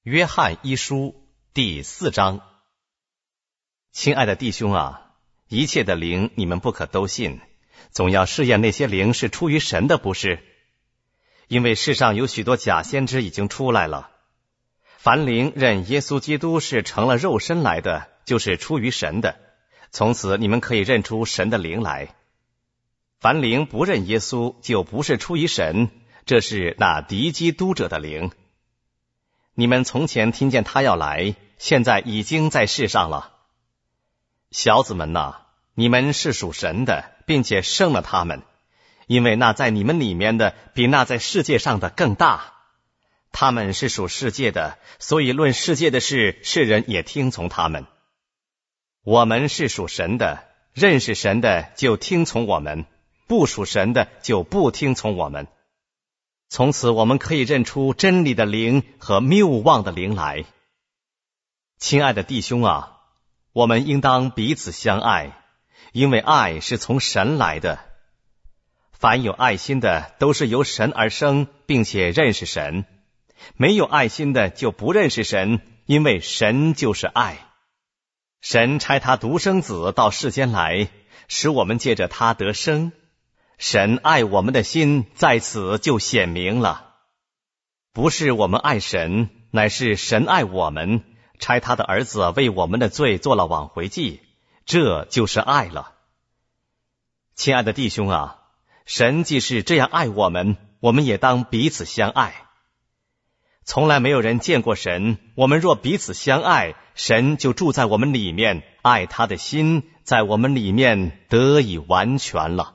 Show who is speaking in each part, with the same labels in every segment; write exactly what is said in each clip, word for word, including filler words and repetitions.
Speaker 1: 约翰一书第四章。亲爱的弟兄啊，一切的灵你们不可都信，总要试验那些灵是出于神的，不是？因为世上有许多假先知已经出来了。凡灵认耶稣基督是成了肉身来的，就是出于神的，从此你们可以认出神的灵来。凡灵不认耶稣，就不是出于神，这是那敌基督者的灵。你们从前听见他要来，现在已经在世上了。小子们哪，你们是属神的，并且胜了他们，因为那在你们里面的比那在世界上的更大。他们是属世界的，所以论世界的事，世人也听从他们。我们是属神的，认识神的就听从我们，不属神的就不听从我们。从此我们可以认出真理的灵和谬妄的灵来。亲爱的弟兄啊，我们应当彼此相爱，因为爱是从神来的。凡有爱心的都是由神而生，并且认识神。没有爱心的就不认识神，因为神就是爱。神差他独生子到世间来，使我们借着他得生。神爱我们的心在此就显明了，不是我们爱神，乃是神爱我们，差他的儿子为我们的罪做了挽回祭，这就是爱了。亲爱的弟兄啊，神既是这样爱我们，我们也当彼此相爱。从来没有人见过神，我们若彼此相爱，神就住在我们里面，爱他的心在我们里面得以完全了。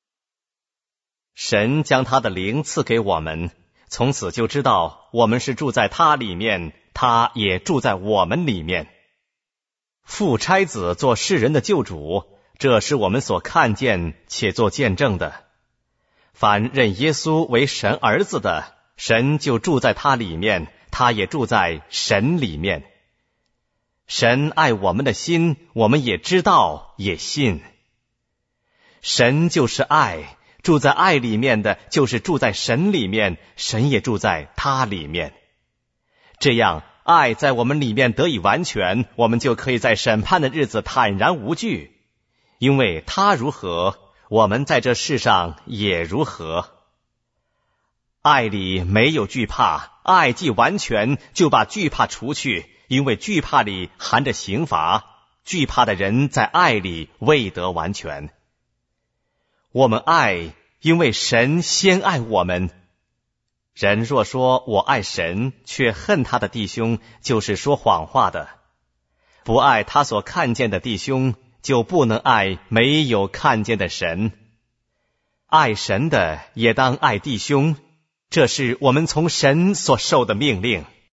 Speaker 1: 神将他的灵赐给我们，从此就知道我们是住在他里面，他也住在我们里面。父差子做世人的救主，这是我们所看见且做见证的。凡认耶稣为神儿子的，神就住在他里面，他也住在神里面。神爱我们的心，我们也知道也信。神就是爱，住在爱里面的就是住在神里面，神也住在他里面。这样爱在我们里面得以完全，我们就可以在审判的日子坦然无惧，因为他如何，我们在这世上也如何。爱里没有惧怕，爱既完全，就把惧怕除去，因为惧怕里含着刑罚，惧怕的人在爱里未得完全。我们爱，因为神先爱我们。人若说我爱神，却恨他的弟兄，就是说谎话的。不爱他所看见的弟兄，就不能爱没有看见的神。爱神的也当爱弟兄，这是我们从神所受的命令。